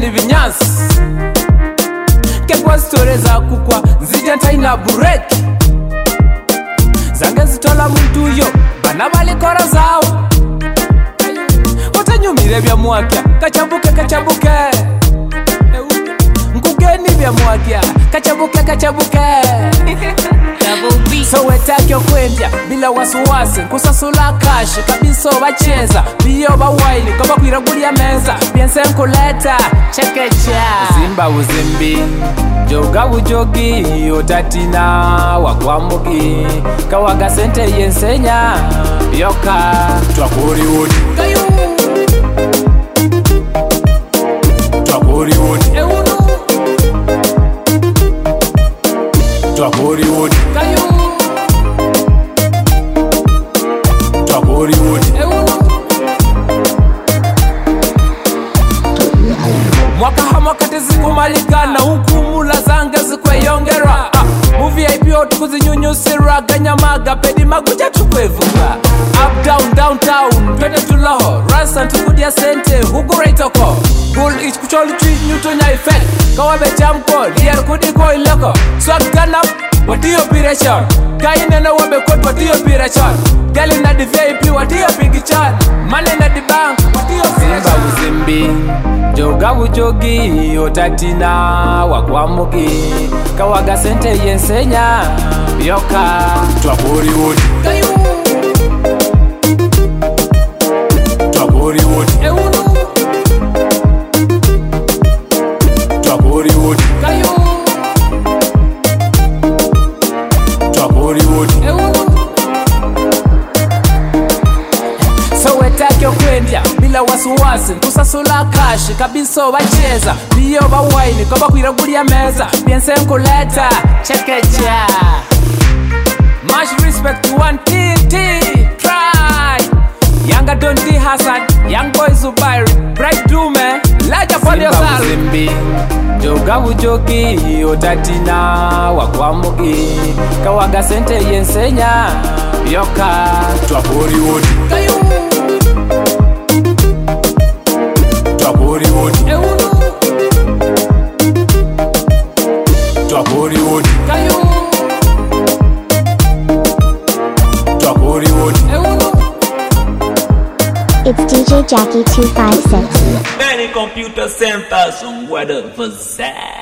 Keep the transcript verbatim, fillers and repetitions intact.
vinyasi Kekwa story za kukwa nzija ntaina bureki Zange zitola muntu yo bana bali kora zao Utanyumire vya mwakya kachabuke kachabuke Nkugeni vya mwakya kachabuke kachabuke So wetakyo kwendya bila wasuwasi Kusasula kashi kabiso bacheza Biyo bawaili koba kuiragulia meza Piense nkuleta chekecha Zimba uzimbi Joga ujogi Otatina wakwamugi Kawaga sente yensenya Yoka Twakuri udi Kayu Twakuri udi Euno Twakuri udi Kayu Twakuri udi Euno Mwaka hamakati zikumalikana Hukumula zange zikweyongera ah, Movie I P O tukuzinyunyusira Ganyamaga pedi maguja tukwevuga Up down downtown Twende tuloho Rasa ntukudia sente Hugu reitoko Bull ich kucholi tui nyuto nya ifel Kawabe chamko Lier kudiko iloko Swag gun up Watiyo piration Kai nena wabe kod watiyo piration Gali na di V I P watiyo pigichan Mane na di bank watiyo Zimba uzimbi Joga ujogi Otatina wakwamugi Kawaga sente yensenya Yoka Twakuri udi Kayu Twakuri udi Euno Twakuri udi Kayu Twakuri udi Euno So wetakyo kwendya bila wasuwasi Kusasula kashi kabiso bacheza Biyo bawaili koba kuiragulia meza Piense nkuleta chekecha Much respect to one T T Try Younger Don D Hassan Young Boy Zubairi Bright Dume Laja for yourself Zimbi Joga ujogi Otatina wakwamugi Kawaga sente yensenya Yoka Twakuri udi Kayu Twakuri udi Euno Twakuri udi Kayu Twakuri udi Euno It's D J Jackie two five six. Many computer centers, what a facade.